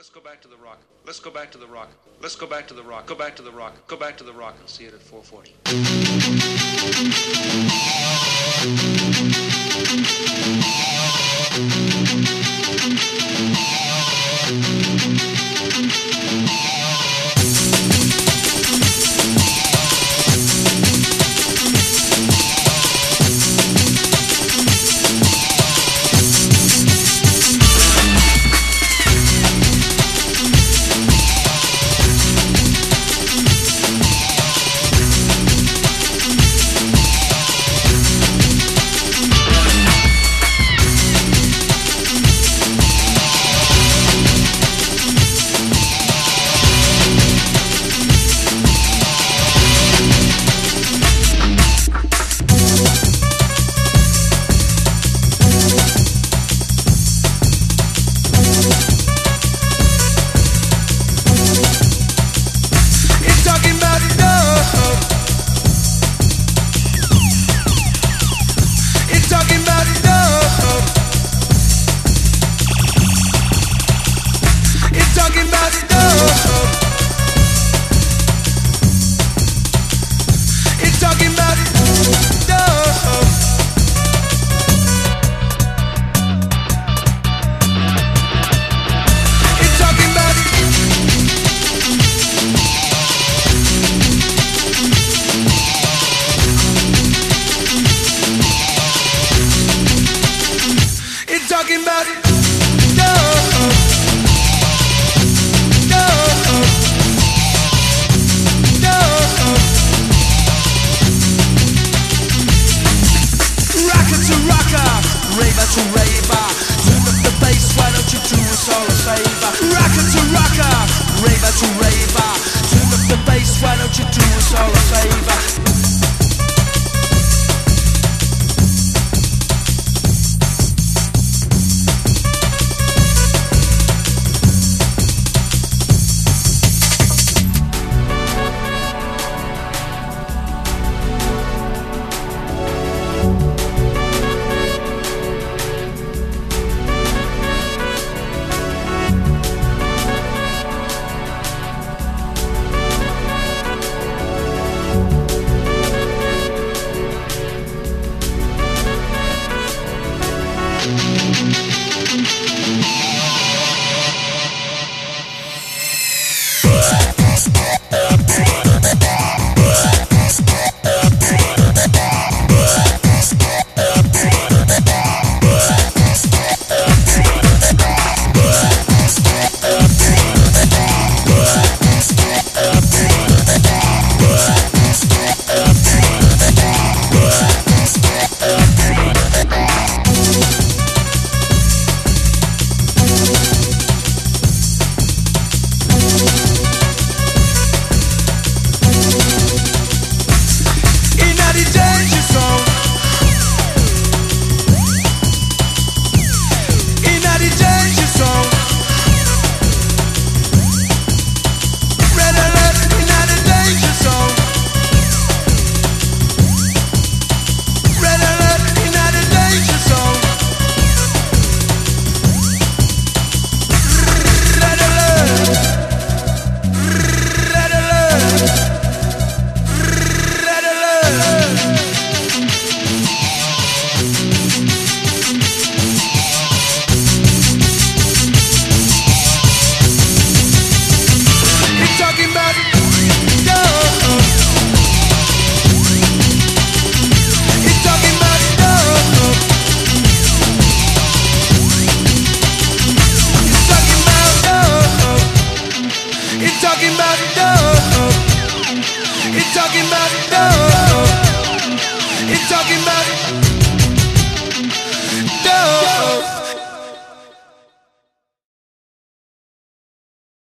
Let's go back to the rock. Let's go back to the rock. Let's go back to the rock. Go back to the rock. Go back to the rock and see it at 440. Raver to raver, turn up the bass, why don't you do us all a favor? Rocker to rocker, raver to raver, turn up the bass, why don't you do us all a favor? It's talking about